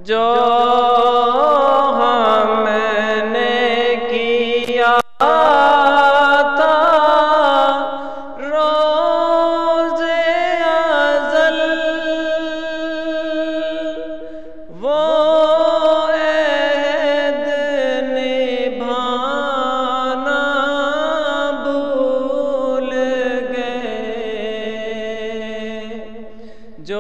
جو ہم نے کیا تھا روز ازل، وہ عہد نبھانا بھول گئے، جو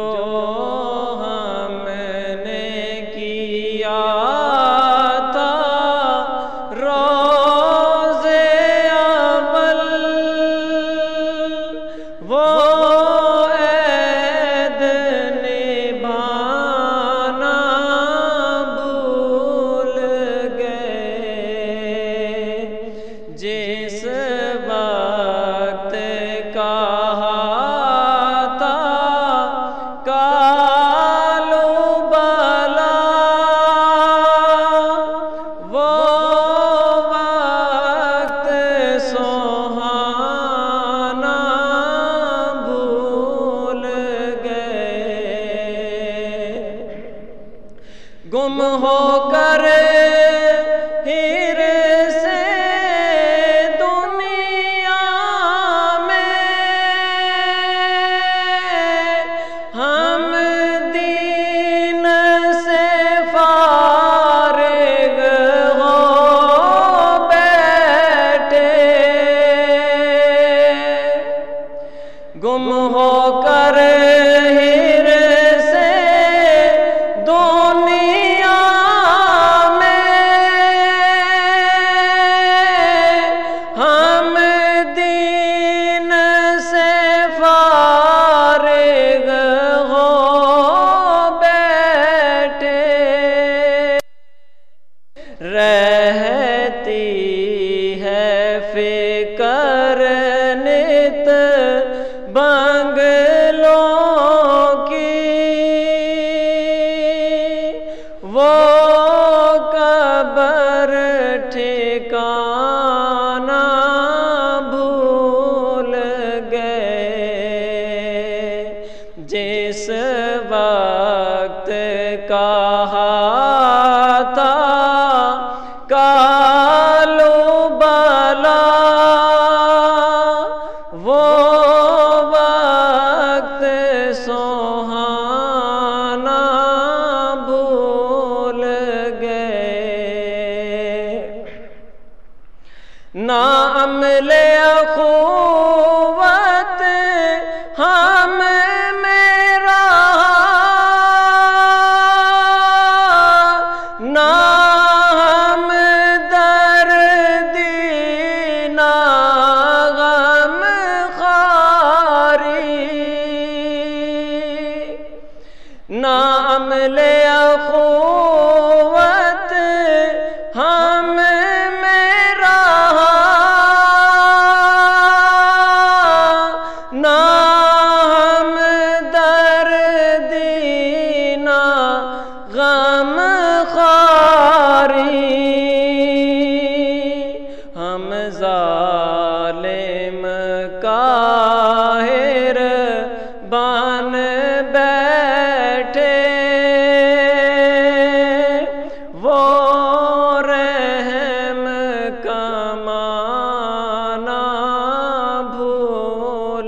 جس وقت کہا تھا کالو بلا، وہ وقت سہانا بھول گئے، گم ہو کر گم ہو کر ہر سے دنیا میں، ہم دین سے فارغ ہو بیٹھے، رہتی ہے فکر نت بنگلوں کی، وہ قبر ٹھکانا بھول گئے، جس وقت کہا تھا کالو بلا، وہ سہانا بھول گئے، نہ عمل اخوت ہم میں رہا، نہ ہم دردی نہ غم خاری، نہ عمل اخوت ہم میں رہا، نہ ہم دردی نہ غم خاری، ہم ظالم قاہر بن بیٹھے، وہ رحم کمانا بھول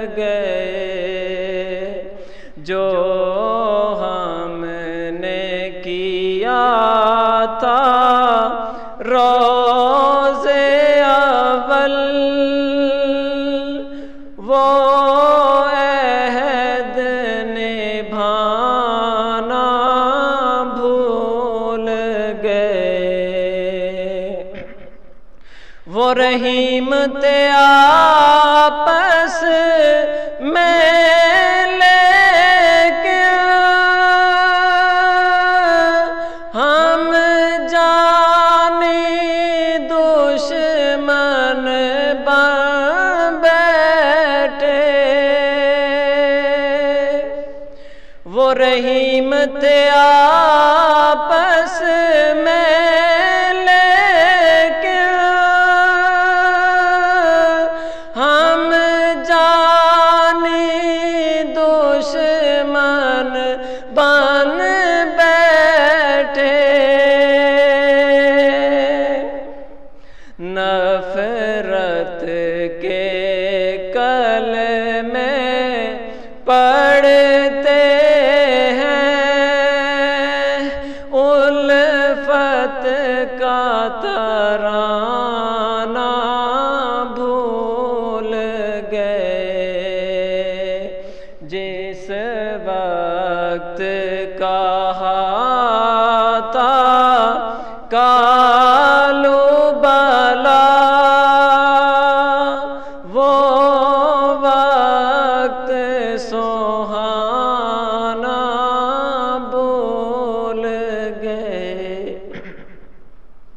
گئے، جو ہم نے کیا تھا روز اول، وہ عہد نبھانا بھول گئے، وہ رحیم تھے آپس میں لیکن ہم جانی دشمن بن بیٹھے، وہ رحیم تھے آپس میں لیکن ہم جانی دشمن بن بیٹھے، پر